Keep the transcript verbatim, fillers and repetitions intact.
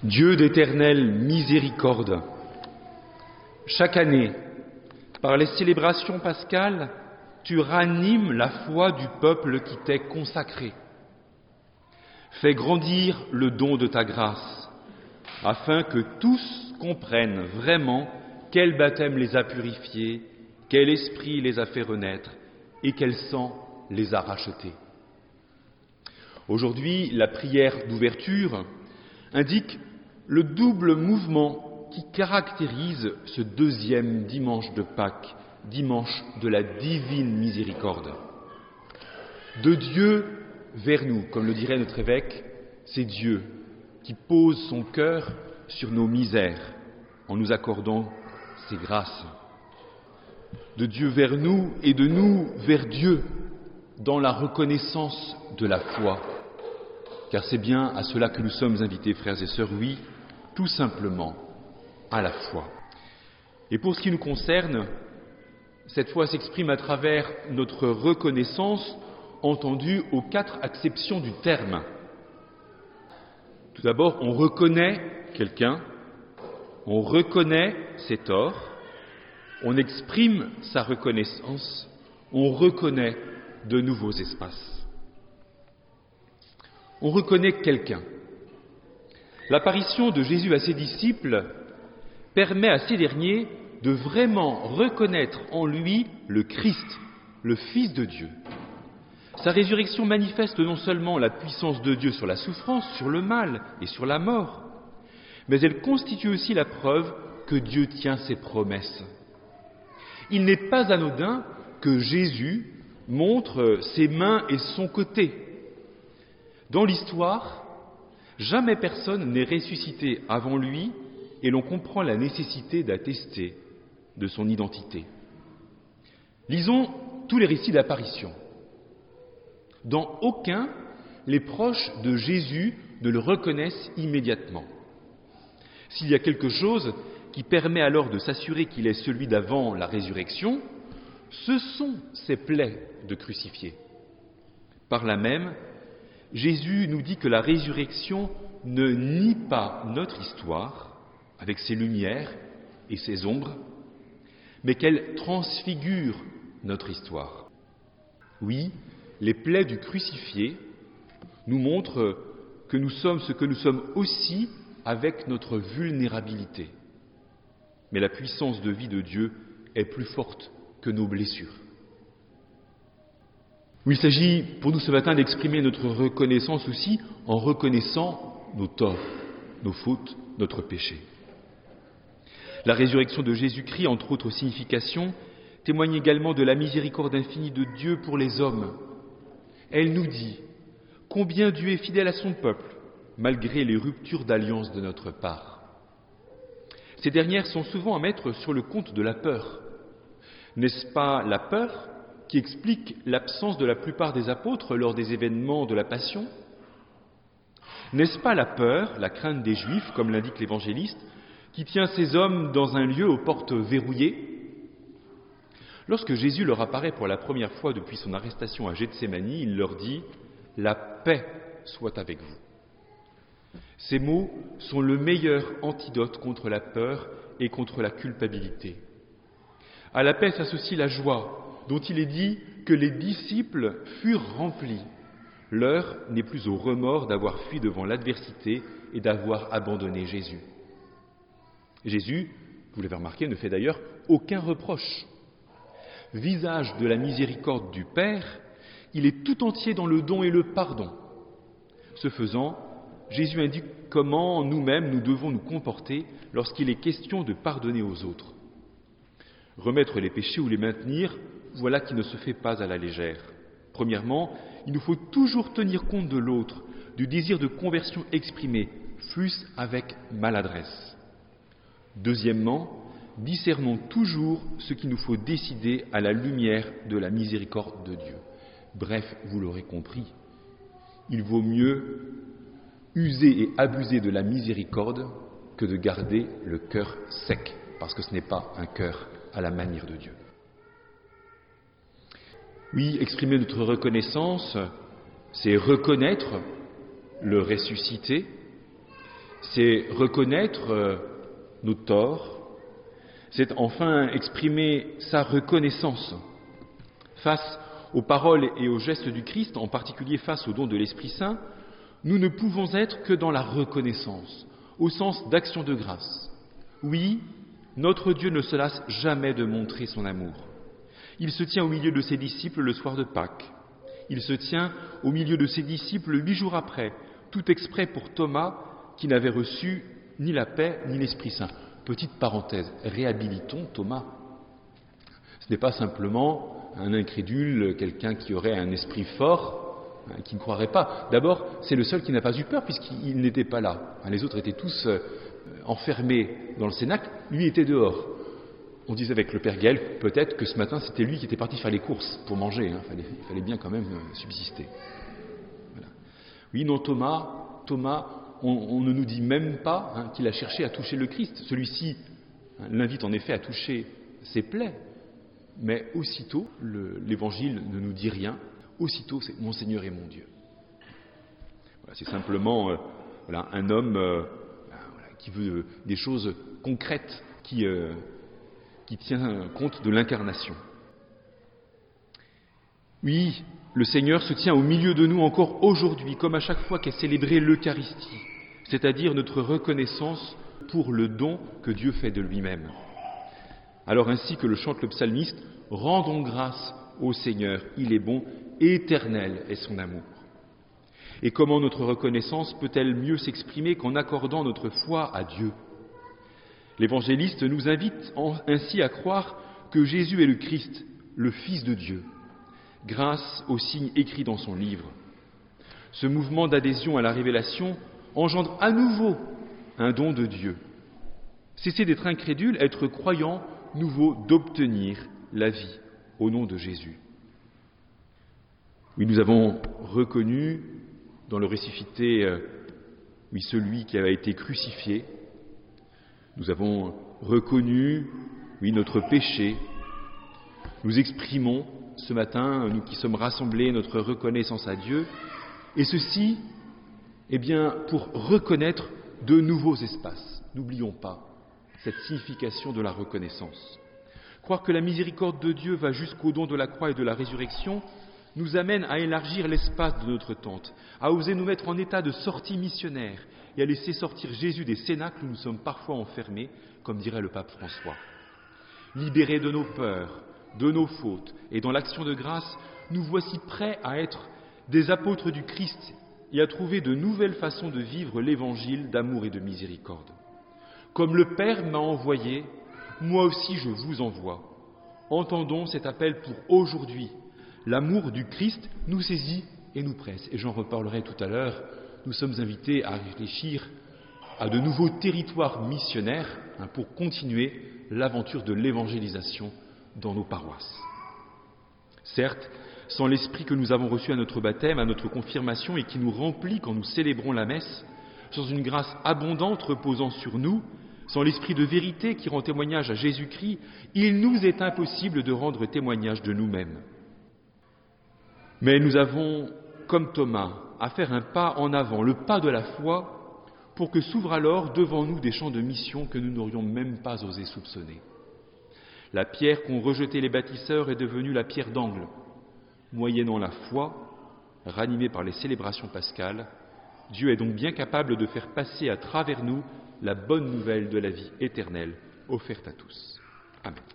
Dieu d'éternelle miséricorde, chaque année, par les célébrations pascales, tu ranimes la foi du peuple qui t'est consacré. Fais grandir le don de ta grâce, afin que tous comprennent vraiment quel baptême les a purifiés, quel esprit les a fait renaître et quel sang les a rachetés. Aujourd'hui, la prière d'ouverture indique le double mouvement qui caractérise ce deuxième dimanche de Pâques, dimanche de la divine miséricorde. De Dieu vers nous, comme le dirait notre évêque, c'est Dieu qui pose son cœur sur nos misères en nous accordant ses grâces. De Dieu vers nous et de nous vers Dieu dans la reconnaissance de la foi. Car c'est bien à cela que nous sommes invités, frères et sœurs, oui, tout simplement à la foi. Et pour ce qui nous concerne, cette foi s'exprime à travers notre reconnaissance entendue aux quatre acceptions du terme. Tout d'abord, on reconnaît quelqu'un, on reconnaît ses torts, on exprime sa reconnaissance, on reconnaît de nouveaux espaces. On reconnaît quelqu'un. L'apparition de Jésus à ses disciples permet à ces derniers de vraiment reconnaître en lui le Christ, le Fils de Dieu. Sa résurrection manifeste non seulement la puissance de Dieu sur la souffrance, sur le mal et sur la mort, mais elle constitue aussi la preuve que Dieu tient ses promesses. Il n'est pas anodin que Jésus montre ses mains et son côté. Dans l'histoire, jamais personne n'est ressuscité avant lui et l'on comprend la nécessité d'attester de son identité. Lisons tous les récits d'apparition. Dans aucun, les proches de Jésus ne le reconnaissent immédiatement. S'il y a quelque chose qui permet alors de s'assurer qu'il est celui d'avant la résurrection, ce sont ses plaies de crucifié. Par là même, Jésus nous dit que la résurrection ne nie pas notre histoire, avec ses lumières et ses ombres, mais qu'elle transfigure notre histoire. Oui, les plaies du crucifié nous montrent que nous sommes ce que nous sommes aussi avec notre vulnérabilité. Mais la puissance de vie de Dieu est plus forte que nos blessures. Oui, il s'agit pour nous ce matin d'exprimer notre reconnaissance aussi en reconnaissant nos torts, nos fautes, notre péché. La résurrection de Jésus-Christ, entre autres significations, témoigne également de la miséricorde infinie de Dieu pour les hommes. Elle nous dit combien Dieu est fidèle à son peuple, malgré les ruptures d'alliance de notre part. Ces dernières sont souvent à mettre sur le compte de la peur. N'est-ce pas la peur qui explique l'absence de la plupart des apôtres lors des événements de la Passion? N'est-ce pas la peur, la crainte des Juifs, comme l'indique l'Évangéliste, qui tient ces hommes dans un lieu aux portes verrouillées? Lorsque Jésus leur apparaît pour la première fois depuis son arrestation à Gethsémani, il leur dit « La paix soit avec vous ». Ces mots sont le meilleur antidote contre la peur et contre la culpabilité. À la paix s'associe la joie, dont il est dit que les disciples furent remplis. L'heure n'est plus au remords d'avoir fui devant l'adversité et d'avoir abandonné Jésus. Jésus, vous l'avez remarqué, ne fait d'ailleurs aucun reproche. Visage de la miséricorde du Père, il est tout entier dans le don et le pardon. Ce faisant, Jésus indique comment nous-mêmes nous devons nous comporter lorsqu'il est question de pardonner aux autres. Remettre les péchés ou les maintenir, voilà qui ne se fait pas à la légère. Premièrement, il nous faut toujours tenir compte de l'autre, du désir de conversion exprimé, fût-ce avec maladresse. Deuxièmement, discernons toujours ce qu'il nous faut décider à la lumière de la miséricorde de Dieu. Bref, vous l'aurez compris, il vaut mieux user et abuser de la miséricorde que de garder le cœur sec, parce que ce n'est pas un cœur à la manière de Dieu. Oui, exprimer notre reconnaissance, c'est reconnaître le ressuscité, C'est reconnaître euh, nos torts, c'est enfin exprimer sa reconnaissance face aux paroles et aux gestes du Christ, en particulier face au don de l'Esprit Saint. Nous ne pouvons être que dans la reconnaissance, au sens d'action de grâce. Oui, notre Dieu ne se lasse jamais de montrer son amour. Il se tient au milieu de ses disciples le soir de Pâques. Il se tient au milieu de ses disciples huit jours après, tout exprès pour Thomas, qui n'avait reçu ni la paix ni l'Esprit Saint. Petite parenthèse, réhabilitons Thomas. Ce n'est pas simplement un incrédule, quelqu'un qui aurait un esprit fort, hein, qui ne croirait pas. D'abord, c'est le seul qui n'a pas eu peur puisqu'il n'était pas là. Les autres étaient tous euh, enfermés dans le cénacle, lui était dehors. On disait avec le père Gaël, peut-être que ce matin, c'était lui qui était parti faire les courses pour manger. Hein. Il fallait, il fallait bien quand même euh, subsister. Voilà. Oui, non, Thomas, Thomas, on, on ne nous dit même pas hein, qu'il a cherché à toucher le Christ. Celui-ci hein, l'invite en effet à toucher ses plaies, mais aussitôt, le, l'Évangile ne nous dit rien. Aussitôt, c'est mon Seigneur et mon Dieu. Voilà, c'est simplement euh, voilà, un homme euh, voilà, qui veut euh, des choses concrètes, qui... Euh, qui tient compte de l'incarnation. Oui, le Seigneur se tient au milieu de nous encore aujourd'hui, comme à chaque fois qu'est célébrée l'Eucharistie, c'est-à-dire notre reconnaissance pour le don que Dieu fait de lui-même. Alors ainsi que le chante le psalmiste, « Rendons grâce au Seigneur, il est bon, éternel est son amour ». Et comment notre reconnaissance peut-elle mieux s'exprimer qu'en accordant notre foi à Dieu ? L'évangéliste nous invite ainsi à croire que Jésus est le Christ, le Fils de Dieu, grâce aux signes écrits dans son livre. Ce mouvement d'adhésion à la révélation engendre à nouveau un don de Dieu. Cesser d'être incrédule, être croyant, nous vaut d'obtenir la vie au nom de Jésus. Oui, nous avons reconnu dans le ressuscité, euh, oui, celui qui a été crucifié. Nous avons reconnu, oui, notre péché. Nous exprimons ce matin, nous qui sommes rassemblés, notre reconnaissance à Dieu. Et ceci, eh bien, pour reconnaître de nouveaux espaces. N'oublions pas cette signification de la reconnaissance. Croire que la miséricorde de Dieu va jusqu'au don de la croix et de la résurrection nous amène à élargir l'espace de notre tente, à oser nous mettre en état de sortie missionnaire et à laisser sortir Jésus des cénacles où nous sommes parfois enfermés, comme dirait le pape François. Libérés de nos peurs, de nos fautes et dans l'action de grâce, nous voici prêts à être des apôtres du Christ et à trouver de nouvelles façons de vivre l'évangile d'amour et de miséricorde. Comme le Père m'a envoyé, moi aussi je vous envoie. Entendons cet appel pour aujourd'hui. L'amour du Christ nous saisit et nous presse. Et j'en reparlerai tout à l'heure. Nous sommes invités à réfléchir à de nouveaux territoires missionnaires hein, pour continuer l'aventure de l'évangélisation dans nos paroisses. Certes, sans l'esprit que nous avons reçu à notre baptême, à notre confirmation et qui nous remplit quand nous célébrons la messe, sans une grâce abondante reposant sur nous, sans l'esprit de vérité qui rend témoignage à Jésus-Christ, il nous est impossible de rendre témoignage de nous-mêmes. Mais nous avons, comme Thomas, à faire un pas en avant, le pas de la foi, pour que s'ouvrent alors devant nous des champs de mission que nous n'aurions même pas osé soupçonner. La pierre qu'ont rejetée les bâtisseurs est devenue la pierre d'angle. Moyennant la foi, ranimée par les célébrations pascales, Dieu est donc bien capable de faire passer à travers nous la bonne nouvelle de la vie éternelle offerte à tous. Amen.